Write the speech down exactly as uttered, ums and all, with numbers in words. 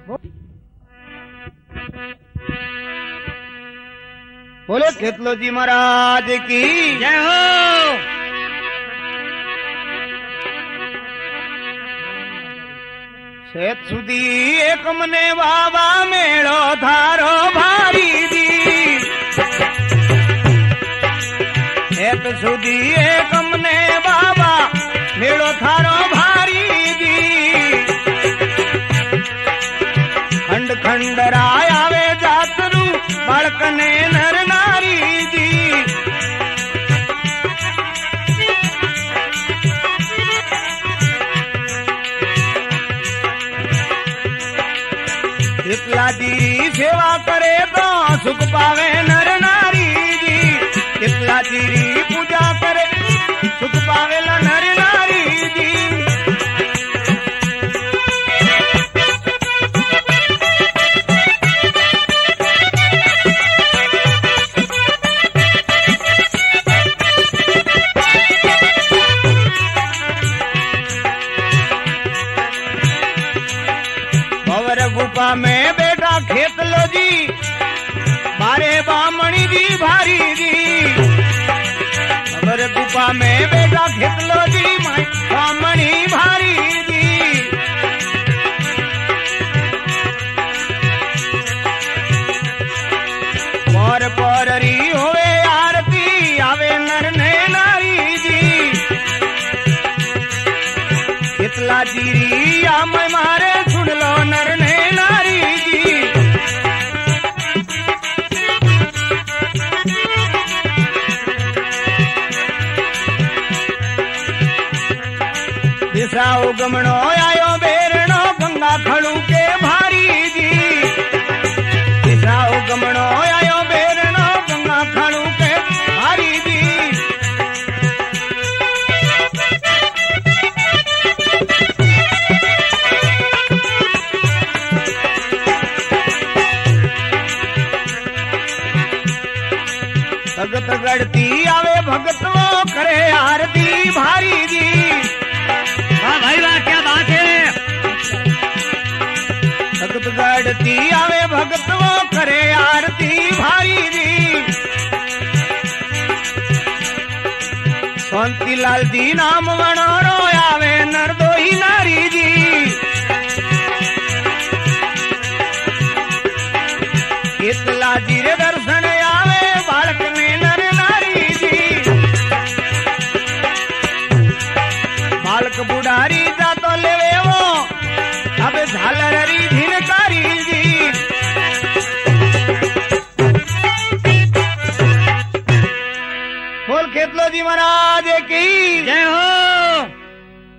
बोले खेतलो जी महाराज की जय हो। सेत सुधी एक मने बाबा मेड़ो थारो भारी दी सेत सुधी एक मने बाबा मेड़ो थारो भारी दी खंड खंड राय आवे जातरू बाळकने नर नारी दी शीतला जी सेवा करे तो सुख पावे नर नारी जी शीतला जी पूजा करे सुख पावे नर नारी जी गुफा में बेटा खेतलो जी मारे बामणी जी भारी जी खबर गुफा में बेटा खेतलो जी बामणी भारी जी पर पररी होवे आरती आवे नर ने नारी जी खेतला जी आम मारे सुन लो नर ने नारी जी दिशा उगमणो आयो बेरणो गंगा खड़ू के भारी जी दिशा उगमणो आयो बेरणो गंगा खड़ू के भारी जी भगत गढ़ती आवे भगत वो करे आरती भारी जी वाह भाई वाह, क्या बात है। भगत गढ़ती आवे भगत वो करे आरती भारी जी शांति लाल जी नाम वणोरो आवे नरदोही नारी जी शीतला जी रे दर्शन आवे बालक में नर नारी जी बालक बुढ़ारी जा तो लेवे वो अब झालरी झिनकारी जी बोल खेतलो जी महाराज की जय हो।